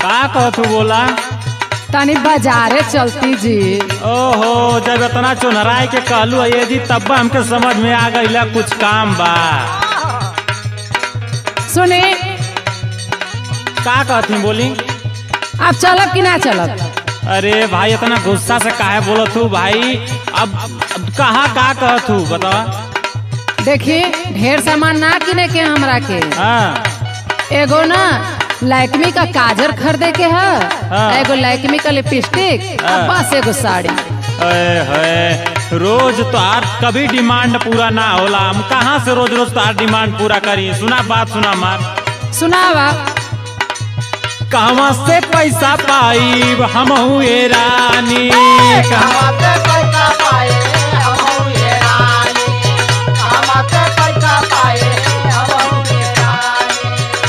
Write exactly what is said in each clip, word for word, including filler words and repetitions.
का कहतू बोला? तनी बाजारे चलती जी। ओहो, जब इतना चुनराय के कहलू ये जी तब हमके समझ में आ गई कुछ काम बा। सुने का कहती बोली? आप चलब कि ना चलब? अरे भाई इतना गुस्सा से काहे बोलत हूँ भाई? अब, अब कहा का कहतू बता? देखिए ढेर सामान ना किने के हमरा के। हाँ। एगो ना लैक्मी का काजर खरीदे के है, हाँ। एगो लैक्मी का लिपस्टिक, हाँ। बस एगो साड़ी। अरे है रोज तो आर कभी डिमांड पूरा ना होला, हम कहाँ से रोज रोज तार डिमांड पूरा करी? सुना बात सुना मार। सुनावा। कहवा से पैसा पाई हम ये रानी, कहवा से पैसा पाए हम ये रानी, कहवा से पैसा पाए हम ये रानी।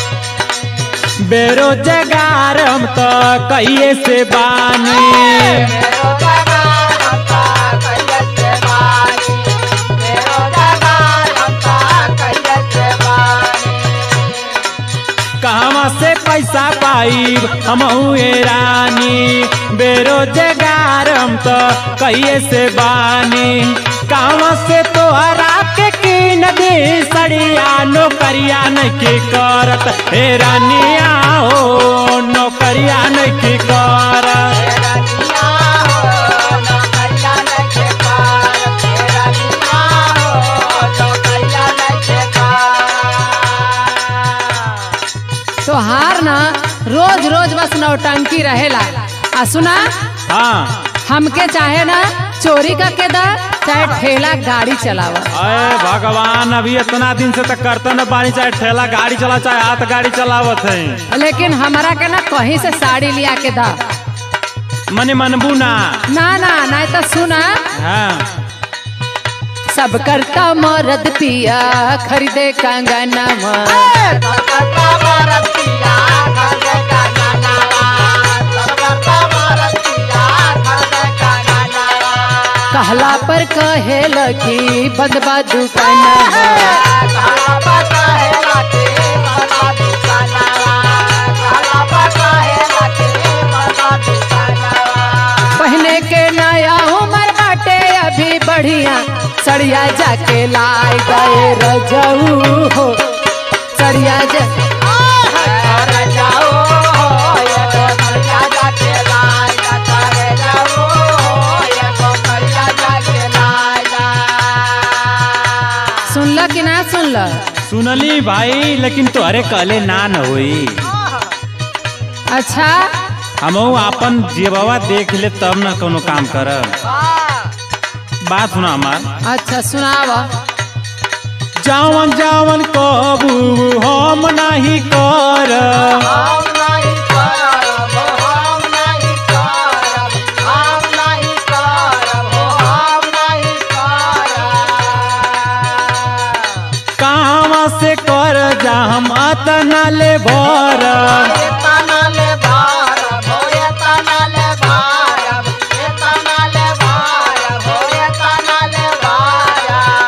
बेरोजगार हम तो कहिए से बानी, बेरोजगार हम तो कहिए से बानी, बेरोजगार हम तो कहिए से बानी। कहवा से पैसा पाई हम ये रानी, बेरोजगार हम तो कहिए से बानी। कहवा से तो हरा के की नदी सड़िया नौकरिया नहीं करत, हे रानिया हो नौकरिया नहीं करत। रनिया हो नौकरिया नहीं करत, रनिया हो नौकरिया नहीं करत। तोहार ना रोज रोज बस नौटंकी रहेला। आ सुना, हाँ। हमके चाहे ना चोरी का के दा, चाहे ठेला गाड़ी चलावा। अरे भगवान, अभी इतना दिन से तक करते न पानी, चाहे ठेला गाड़ी चला चाहे हाथ गाड़ी चलावत है, लेकिन हमारा के ना कहीं से साड़ी लिया के दा। मने मनबू ना। ना ना नहीं तो सुना, हाँ। सब करता मरद पिया खरीदे कंगनवा, करता भारत पिया खरीदे कंगनवा, करता भारत पिया खरीदे कंगनवा। कहला पर कहे लकी बंदबा दुकानवा, कहला पर कहे लकी बंदबा दुकानवा, कहला पर कहे लकी बंदबा दुकानवा। पहने के नया उमर बाटे अभी बढ़िया, सड़िया जाके लाई गए रजऊ हो, सड़िया जा करे जाओ ये तो सड़िया जाके लाई जा, करे जाओ ये तो सड़िया जाके लाई जा। सुनल कि ना सुनल? सुनली भाई, लेकिन तोहरे कहले ना न होई। अच्छा हमहू अपन जेबवा देख ले तब न कोनो काम करब। बात सुना हमार। अच्छा सुनावा। जावन जावन कबू हम नहीं कर, हम नहीं करब, हम नहीं करब, हम नहीं करब, हम नहीं करब। कहाँ से कर जा हम अतना ले भर, ये तना ले भारब, हो ये तना ले भारब, ये तना ले भारब, हो ये तना ले भारब।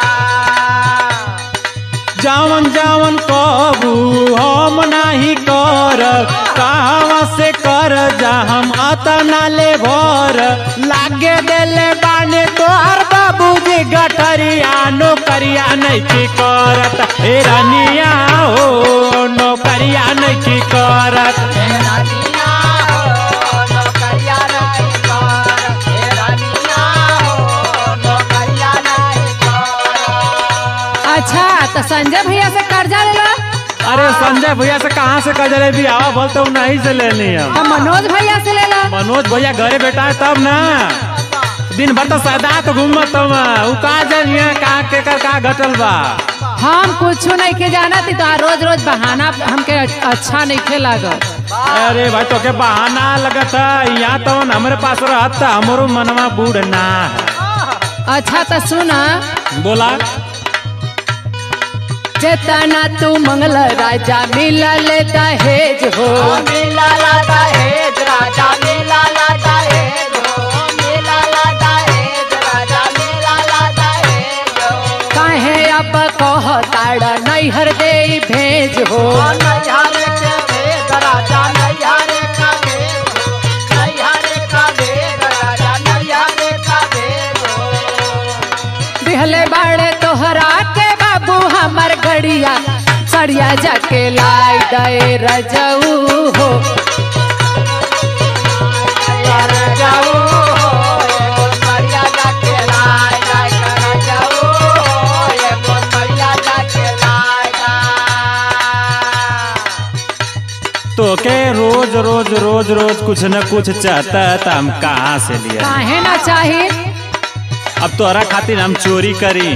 जावन जावन कबू हम नहीं कर, कहाँ से कर जा हम अतना ले भर। लागे देले बाने तोहर बाबूजी गठरिया नौकरिया नहीं करत, हे रानिया हो नौकरिया नहीं करत। हे रानिया हो नौकरिया नहीं करब, हे रानिया हो नौकरिया नहीं करब। अच्छा तो संजय भैया से कर्जा लेला? अरे संजय भैया से कहाँ से कजरे भी आवा बोलते हूँ नहीं से लेनी हम। तो मनोज भैया से लेला? मनोज भैया घरे बैठा है तब ना, दिन भर तो सदा तो घूमत हम, उ का जानिए का के कर का घटल बा। हम कुछ नहीं के जाना थी, तो रोज रोज बहाना हमके अच्छा नहीं खे लागत। अरे भाई तो के बहाना लगत है, यहाँ तो हमारे पास रहता हमारो मनवा बूढ़ ना है। अच्छा तो सुना, बोला। जेतना तू मंगल राजा मिला ले दहेज हो, मिला ला दहेज राजा, मिला ला दहेज हो, मिला ला दहेज राजा, मिला ला दहेज हो। काहे अब कह ताड़ा नैहर दे भेज हो, नैहर के भेज राजा, नैहर का दे रजऊ हो। कर जाऊ एगो सरिया जाके लाई दा कर जाऊ एगो सरिया जाके लाई दा। तो के रोज रोज रोज रोज कुछ न कुछ चाहता है तो हम कहाँ से लिया? काहे ना चाही? अब तोहरा खातिर हम चोरी करी?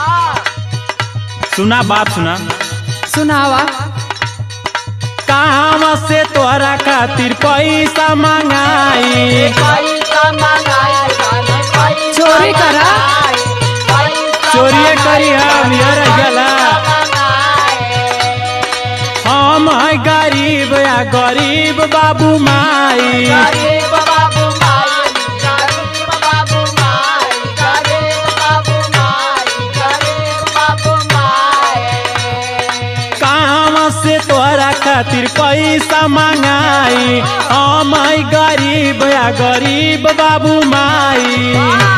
सुना बात सुना, सुनावा। कहाँ से तोहरा खातिर पैसा मंगाई? पैसा मंगाई जाने पैसा चोरी करा? चोरिए करी हम यार गला। हम है गरीब या गरीब बाबू माई। गरीब बाबू माई गरीब बाबू माई गरीब बाबू माई गरीब बाबू माई। कहाँ से तोहरा खातिर पैसा मंगाई? हम है गरीब या गरीब बाबू माई।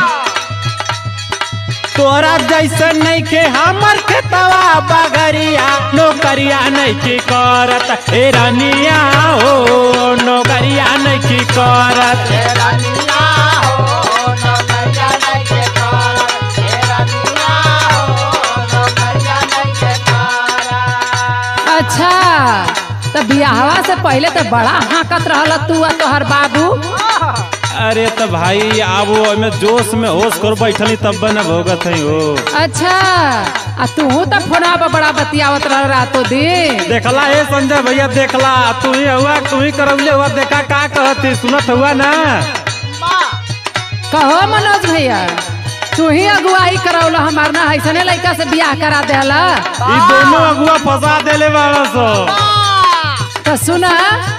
तोरा जैसे नहीं के हमर खेतवा बगरिया, नौकरिया नहीं की करत हे रानिया हो, नौकरिया नहीं की करत। रानिया हो नौकरिया नहीं के करत रानिया हो नौकरिया नहीं के करत। अच्छा, तो बियाहवा से पहले तो बड़ा हाकत रहल तू आ तोहर बाबू। अरे तो भाई अब में जोश में होश कर बैठली तब न भोगत है हो। अच्छा, आ तू तो फोना पर बड़ा बतियावत रह रातों दिन। देखला हे संजय भैया, देखला तू ही हुआ, तू ही करौले हुआ, देखा का कहती सुनत हुआ ना? कहो मनोज भैया, तू ही अगुवाई करौला हमार ना, ऐसने लड़का से बियाह करा देला। ई दोनों अगुआ फंसा देले बाबा सो। तो सुना,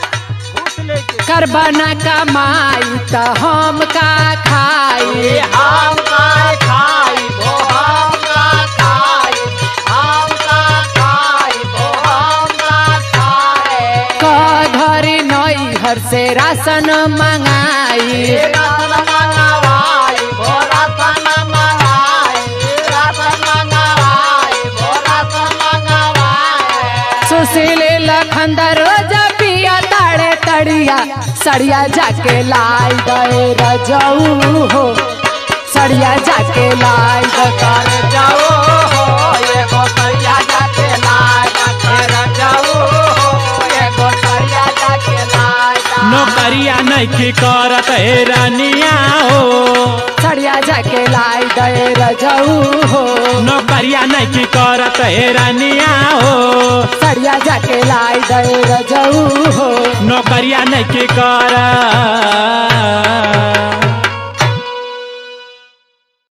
करबा ना कमाई तो हम का खाई। हम का खाई वो हम का खाई हम का खाई वो हम का खाए। का घरी नई हर से राशन मंगाई। राशन मंगवाई वो राशन मंगवाई राशन मंगवाई वो राशन मंगवाई। सुशील लखंदर रोज पिया ताड़े तड़िया, सड़िया जाके लाई दे रजऊ हो, सड़िया जाके लाई दे। कर जाओ हो एगो सरिया जाके लाई दा कर जाओ हो एगो सरिया जाके लाई दा। नौकरिया नहीं की करत हे रानिया हो, सड़िया जाके लाई दे रजऊ हो, नौकरिया नहीं की करत हे रानिया हो, सड़िया जाके लाई दे रजऊ हो। नौकरिया नहीं की करत।